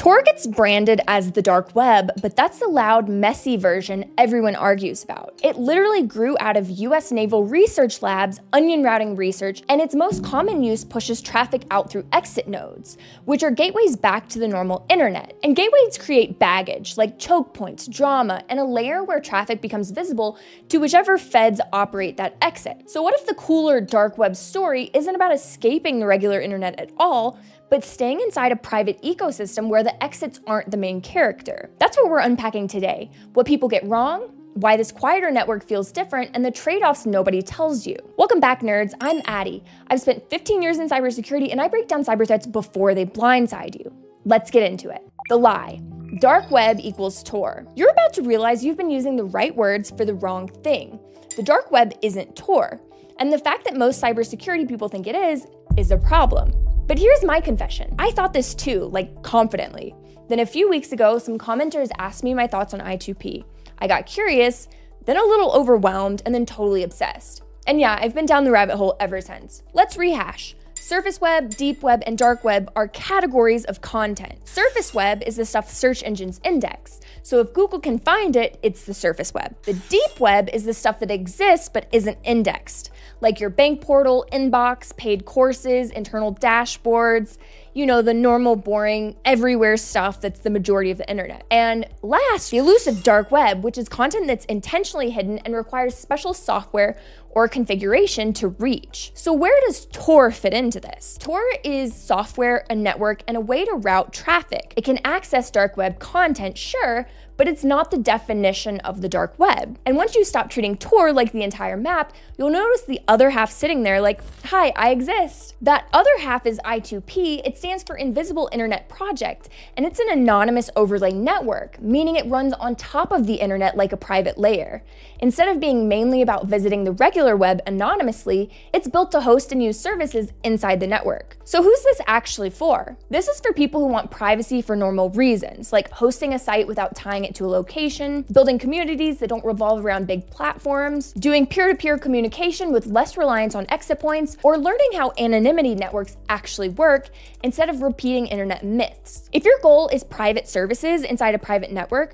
Tor gets branded as the dark web, but that's the loud, messy version everyone argues about. It literally grew out of US Naval Research Lab's onion routing research, and its most common use pushes traffic out through exit nodes, which are gateways back to the normal internet. And gateways create baggage, like choke points, drama, and a layer where traffic becomes visible to whichever feds operate that exit. So what if the cooler dark web story isn't about escaping the regular internet at all, but staying inside a private ecosystem where the exits aren't the main character? That's what we're unpacking today. What people get wrong, why this quieter network feels different, and the trade-offs nobody tells you. Welcome back, nerds. I'm Addie. I've spent 15 years in cybersecurity, and I break down cyber threats before they blindside you. Let's get into it. The lie. Dark web equals Tor. You're about to realize you've been using the right words for the wrong thing. The dark web isn't Tor, and the fact that most cybersecurity people think it is a problem. But here's my confession. I thought this too, confidently. Then a few weeks ago, some commenters asked me my thoughts on I2P. I got curious, then a little overwhelmed, and then totally obsessed. And yeah, I've been down the rabbit hole ever since. Let's rehash. Surface web, deep web, and dark web are categories of content. Surface web is the stuff search engines index. So if Google can find it, it's the surface web. The deep web is the stuff that exists but isn't indexed, like your bank portal, inbox, paid courses, internal dashboards, the normal, boring, everywhere stuff that's the majority of the internet. And last, the elusive dark web, which is content that's intentionally hidden and requires special software or configuration to reach. So where does Tor fit into this? Tor is software, a network, and a way to route traffic. It can access dark web content, sure, but it's not the definition of the dark web. And once you stop treating Tor like the entire map, you'll notice the other half sitting there like, hi, I exist. That other half is I2P. It stands for Invisible Internet Project, and it's an anonymous overlay network, meaning it runs on top of the internet like a private layer. Instead of being mainly about visiting the regular web anonymously, it's built to host and use services inside the network. So who's this actually for? This is for people who want privacy for normal reasons, like hosting a site without tying it to a location, building communities that don't revolve around big platforms, doing peer-to-peer communication with less reliance on exit points, or learning how anonymity networks actually work instead of repeating internet myths. If your goal is private services inside a private network,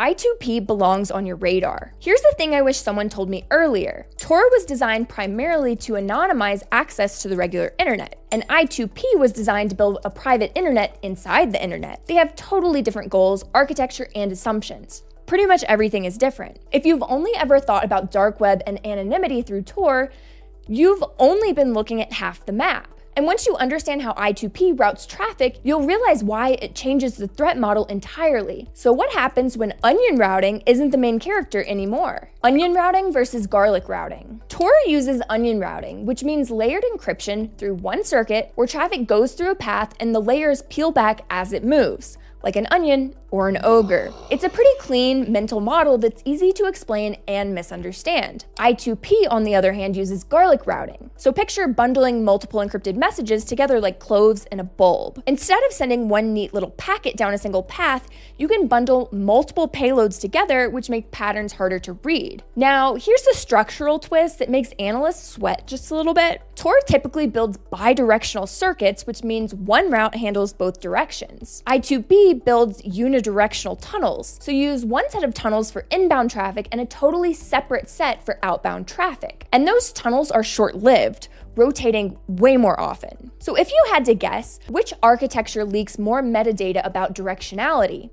I2P belongs on your radar. Here's the thing I wish someone told me earlier. Tor was designed primarily to anonymize access to the regular internet, and I2P was designed to build a private internet inside the internet. They have totally different goals, architecture, and assumptions. Pretty much everything is different. If you've only ever thought about dark web and anonymity through Tor, you've only been looking at half the map. And once you understand how I2P routes traffic, you'll realize why it changes the threat model entirely. So what happens when onion routing isn't the main character anymore? Onion routing versus garlic routing. Tor uses onion routing, which means layered encryption through one circuit where traffic goes through a path and the layers peel back as it moves, like an onion or an ogre. It's a pretty clean mental model that's easy to explain and misunderstand. I2P, on the other hand, uses garlic routing. So picture bundling multiple encrypted messages together like cloves in a bulb. Instead of sending one neat little packet down a single path, you can bundle multiple payloads together, which make patterns harder to read. Now, here's the structural twist that makes analysts sweat just a little bit. Tor typically builds bidirectional circuits, which means one route handles both directions. I2P builds unidirectional tunnels, so you use one set of tunnels for inbound traffic and a totally separate set for outbound traffic. And those tunnels are short-lived, rotating way more often. So if you had to guess, which architecture leaks more metadata about directionality?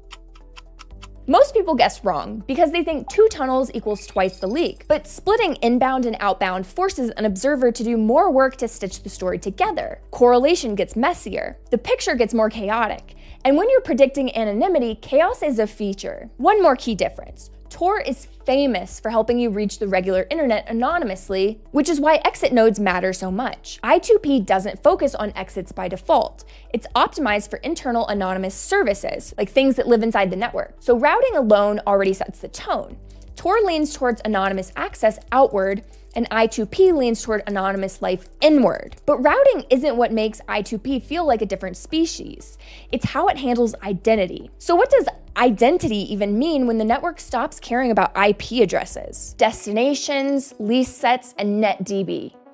Most people guess wrong because they think 2 tunnels equals twice the leak, but splitting inbound and outbound forces an observer to do more work to stitch the story together. Correlation gets messier, the picture gets more chaotic, and when you're predicting anonymity, chaos is a feature. One more key difference. Tor is famous for helping you reach the regular internet anonymously, which is why exit nodes matter so much. I2P doesn't focus on exits by default. It's optimized for internal anonymous services, like things that live inside the network. So routing alone already sets the tone. Tor leans towards anonymous access outward, and I2P leans toward anonymous life inward. But routing isn't what makes I2P feel like a different species. It's how it handles identity. So what does identity even mean when the network stops caring about IP addresses, destinations, lease sets, and NetDB?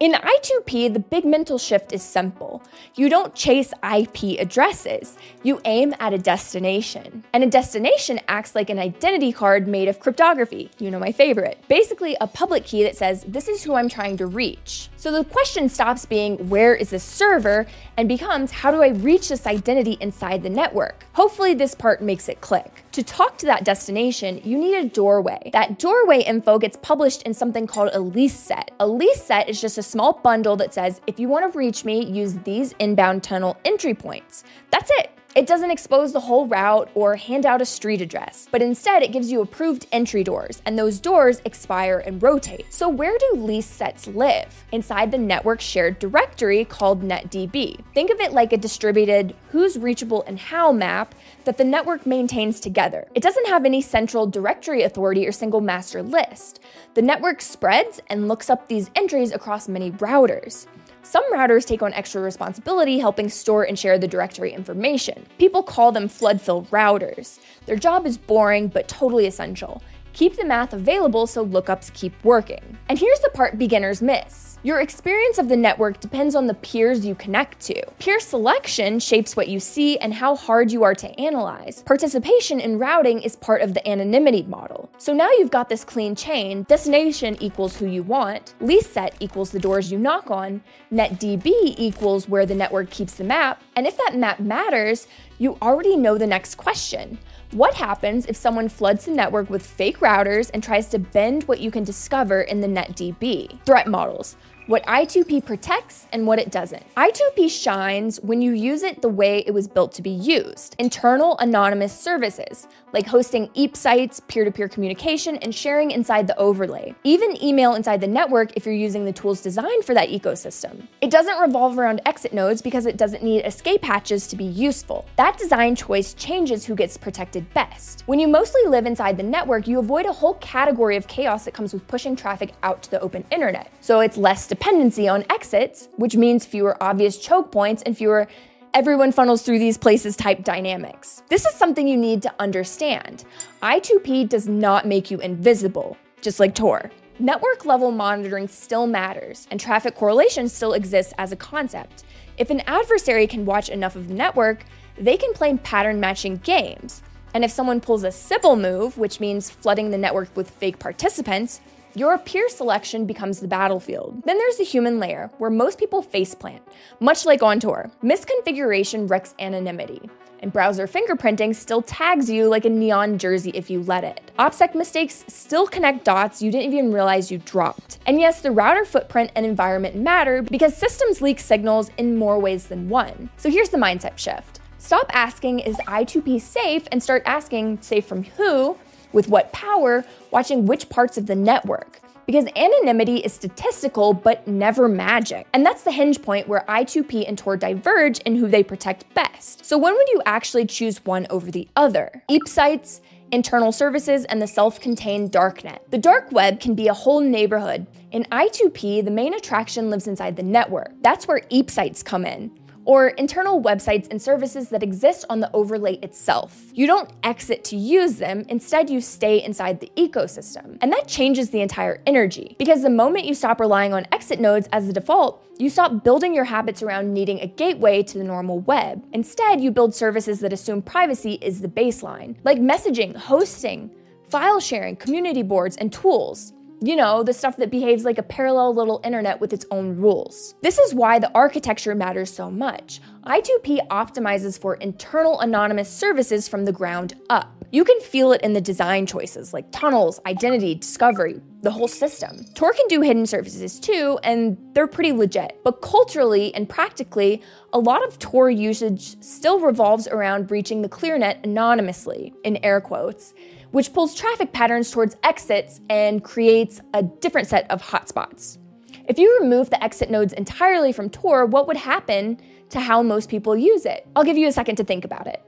In I2P, the big mental shift is simple. You don't chase IP addresses, you aim at a destination. And a destination acts like an identity card made of cryptography, my favorite. Basically, a public key that says, this is who I'm trying to reach. So the question stops being, where is the server, and becomes, how do I reach this identity inside the network? Hopefully this part makes it click. To talk to that destination, you need a doorway. That doorway info gets published in something called a lease set. A lease set is just a small bundle that says, if you want to reach me, use these inbound tunnel entry points. That's it. It doesn't expose the whole route or hand out a street address, but instead it gives you approved entry doors, and those doors expire and rotate. So where do lease sets live? Inside the network shared directory called NetDB. Think of it like a distributed who's reachable and how map that the network maintains together. It doesn't have any central directory authority or single master list. The network spreads and looks up these entries across many routers. Some routers take on extra responsibility helping store and share the directory information. People call them flood-fill routers. Their job is boring but totally essential. Keep the math available so lookups keep working. And here's the part beginners miss. Your experience of the network depends on the peers you connect to. Peer selection shapes what you see and how hard you are to analyze. Participation in routing is part of the anonymity model. So now you've got this clean chain. Destination equals who you want. Lease set equals the doors you knock on. NetDB equals where the network keeps the map. And if that map matters, you already know the next question. What happens if someone floods the network with fake routers and tries to bend what you can discover in the NetDB? Threat models. What I2P protects and what it doesn't. I2P shines when you use it the way it was built to be used. Internal anonymous services, like hosting EAP sites, peer-to-peer communication, and sharing inside the overlay. Even email inside the network if you're using the tools designed for that ecosystem. It doesn't revolve around exit nodes because it doesn't need escape hatches to be useful. That design choice changes who gets protected best. When you mostly live inside the network, you avoid a whole category of chaos that comes with pushing traffic out to the open internet. So it's less dependency on exits, which means fewer obvious choke points and fewer everyone funnels through these places type dynamics. This is something you need to understand. I2P does not make you invisible, just like Tor. Network level monitoring still matters, and traffic correlation still exists as a concept. If an adversary can watch enough of the network, they can play pattern matching games. And if someone pulls a Sybil move, which means flooding the network with fake participants, your peer selection becomes the battlefield. Then there's the human layer, where most people faceplant, much like on Tor. Misconfiguration wrecks anonymity, and browser fingerprinting still tags you like a neon jersey if you let it. OPSEC mistakes still connect dots you didn't even realize you dropped. And yes, the router footprint and environment matter because systems leak signals in more ways than one. So here's the mindset shift. Stop asking, is I2P safe, and start asking, safe from who, with what power, watching which parts of the network. Because anonymity is statistical, but never magic. And that's the hinge point where I2P and Tor diverge in who they protect best. So when would you actually choose one over the other? EAP sites, internal services, and the self-contained darknet. The dark web can be a whole neighborhood. In I2P, the main attraction lives inside the network. That's where EAP sites come in, or internal websites and services that exist on the overlay itself. You don't exit to use them, instead you stay inside the ecosystem. And that changes the entire energy, because the moment you stop relying on exit nodes as the default, you stop building your habits around needing a gateway to the normal web. Instead, you build services that assume privacy is the baseline, like messaging, hosting, file sharing, community boards, and tools. You know, the stuff that behaves like a parallel little internet with its own rules. This is why the architecture matters so much. I2P optimizes for internal anonymous services from the ground up. You can feel it in the design choices like tunnels, identity, discovery, the whole system. Tor can do hidden services too, and they're pretty legit. But culturally and practically, a lot of Tor usage still revolves around breaching the ClearNet anonymously, in air quotes, which pulls traffic patterns towards exits and creates a different set of hotspots. If you remove the exit nodes entirely from Tor, what would happen to how most people use it? I'll give you a second to think about it.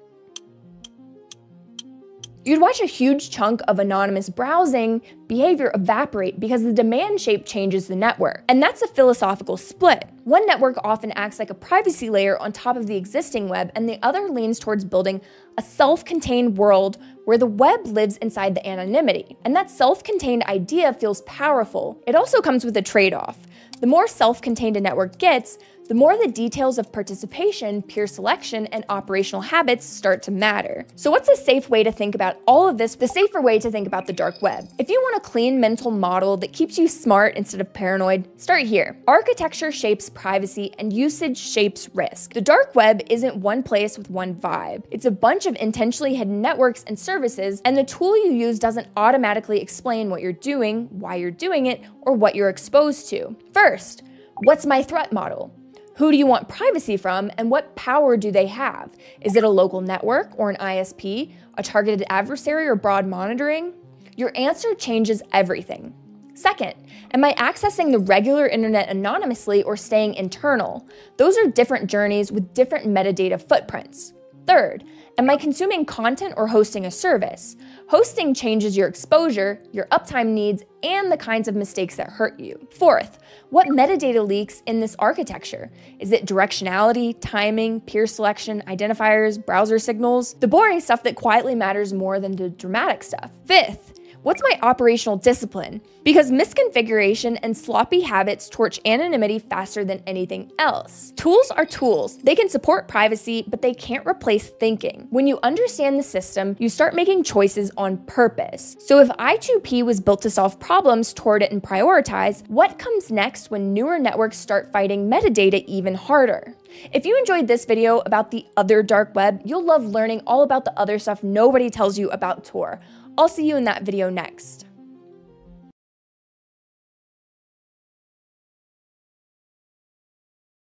You'd watch a huge chunk of anonymous browsing behavior evaporate because the demand shape changes the network. And that's a philosophical split. One network often acts like a privacy layer on top of the existing web, and the other leans towards building a self-contained world where the web lives inside the anonymity. And that self-contained idea feels powerful. It also comes with a trade-off. The more self-contained a network gets, the more the details of participation, peer selection, and operational habits start to matter. So what's a safe way to think about all of this? The safer way to think about the dark web. If you want a clean mental model that keeps you smart instead of paranoid, start here. Architecture shapes privacy and usage shapes risk. The dark web isn't one place with one vibe. It's a bunch of intentionally hidden networks and services, and the tool you use doesn't automatically explain what you're doing, why you're doing it, or what you're exposed to. First, what's my threat model? Who do you want privacy from, and what power do they have? Is it a local network or an ISP, a targeted adversary, or broad monitoring? Your answer changes everything. Second, am I accessing the regular internet anonymously or staying internal? Those are different journeys with different metadata footprints. Third, am I consuming content or hosting a service? Hosting changes your exposure, your uptime needs, and the kinds of mistakes that hurt you. Fourth, what metadata leaks in this architecture? Is it directionality, timing, peer selection, identifiers, browser signals? The boring stuff that quietly matters more than the dramatic stuff. Fifth, what's my operational discipline? Because misconfiguration and sloppy habits torch anonymity faster than anything else. Tools are tools. They can support privacy, but they can't replace thinking. When you understand the system, you start making choices on purpose. So if I2P was built to solve problems, toward it, and prioritize, what comes next when newer networks start fighting metadata even harder? If you enjoyed this video about the other dark web, you'll love learning all about the other stuff nobody tells you about Tor. I'll see you in that video next.